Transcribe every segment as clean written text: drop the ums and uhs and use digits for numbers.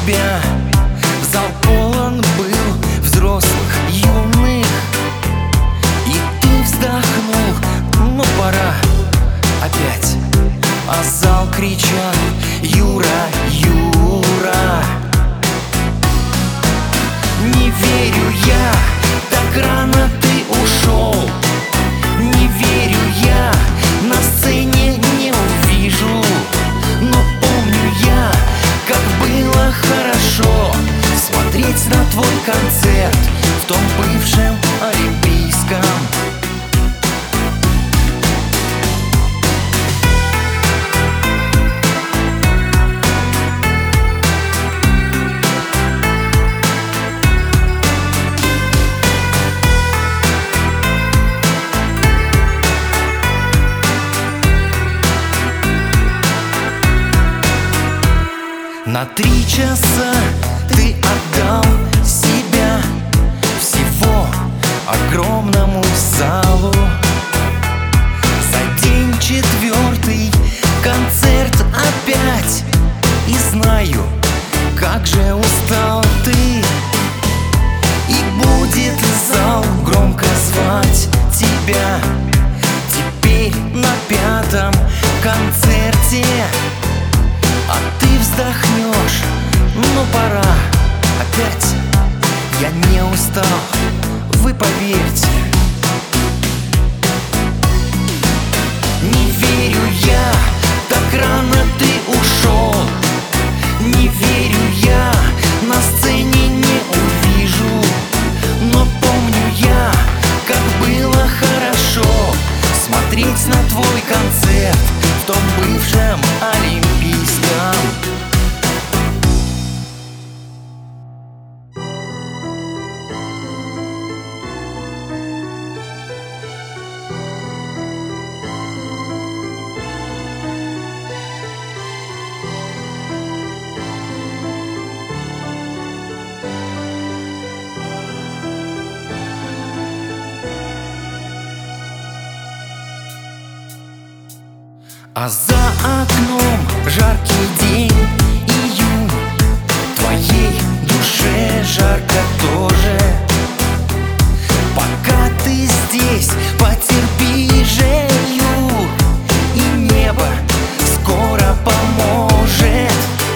тебя. Зал полон был взрослых, юных, и ты вздохнул: ну пора опять. А зал кричал: Юра, Юра. Не верю я, так рано ты ушел. Не верю я, на сцене не увижу. Но помню я, как было хорошо смотреть на твой концерт в том бывшем Олимпийском. На 3 часа ты отдал себя всего огромному залу. За день 4-й концерт опять, и знаю, как же устал ты. И будет зал громко звать тебя теперь на 5-м концерте. А ты вздохнешь: ну пора опять. Я не устал, вы поверьте. Не верю я, так рано ты ушел. Не верю я, на сцене не увижу. Но помню я, как было хорошо смотреть на твой концерт в том бывшем Олимпийском. А за окном жаркий день, июнь. Твоей душе жарко тоже. Пока ты здесь, потерпи же, Юр, и небо скоро поможет.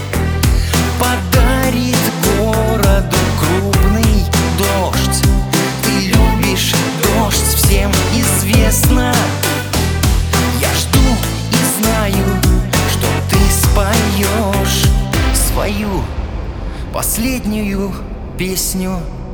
Подарит городу крупный дождь. Ты любишь дождь, всем известно. Я жду и знаю, что ты споешь свою последнюю песню.